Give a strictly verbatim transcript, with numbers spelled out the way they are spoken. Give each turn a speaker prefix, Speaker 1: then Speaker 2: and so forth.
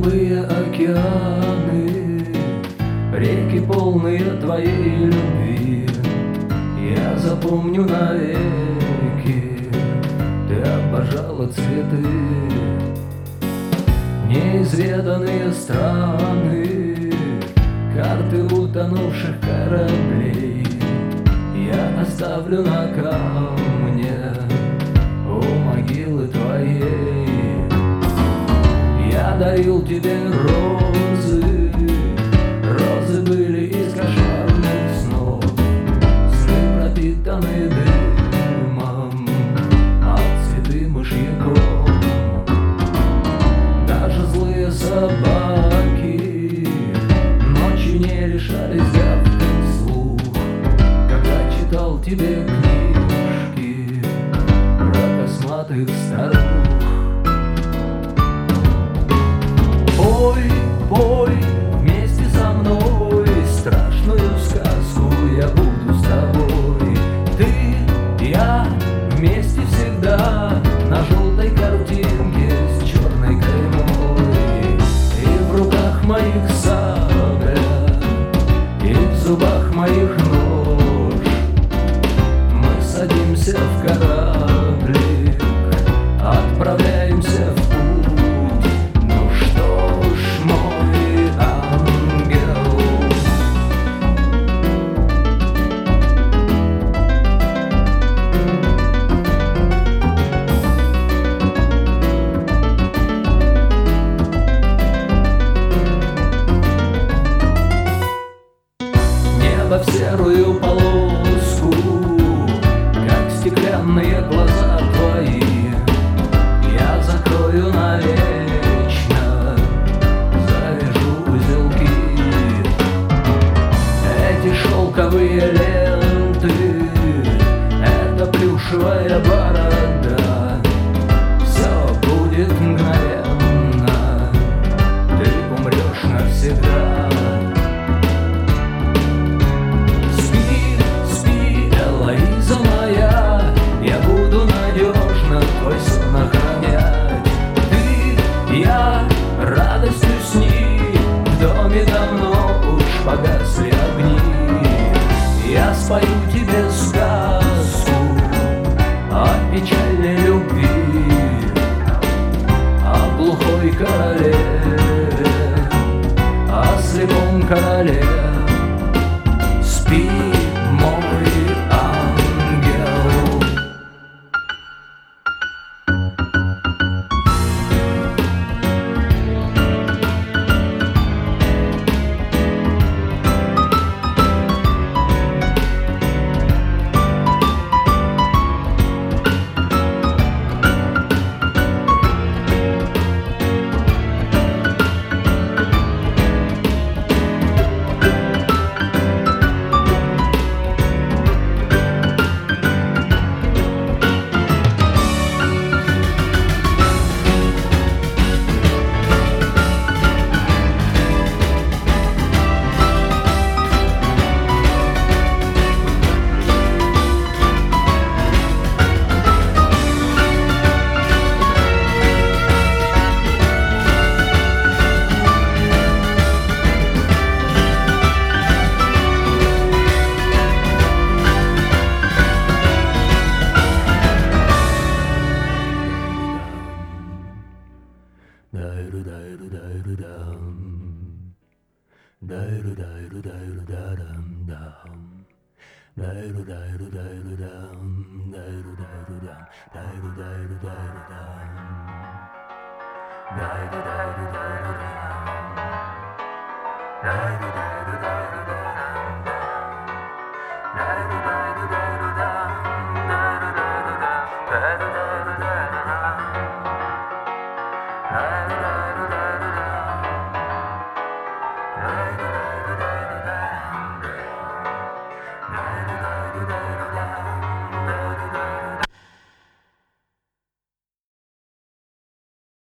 Speaker 1: голубые океаны, реки, полные твоей любви, я запомню навеки. Ты обожала цветы, неизведанные страны, карты утонувших кораблей я оставлю на камне у могилы твоей. Я дарил тебе розы, розы были из кошмарных снов, сны пропитаны дымом, а цветы мышьяком. Даже злые собаки ночью не решались гавкать вслух, когда читал тебе книжки про косматых старух. Пой, пой вместе со мной страшную сказку, я буду с тобой. Ты, я вместе всегда на желтой картинке с черной каймой. И в руках моих сабля, и в зубах моих нож. Мы садимся в кораблик, отправляемся в путь. В серую полоску, как стеклянные глаза твои, я закрою навечно, завяжу узелки. Эти шелковые ленты, эта плюшевая борода, все будет мгновенно, ты умрешь навсегда. Твой сон охранять. Ты, я, радостью сни, в доме давно уж погасли огни. Я спою тебе сказку о печальной любви, о глухой короле, о слепом короле. Спи, мой ангел.
Speaker 2: Da da da da da da da.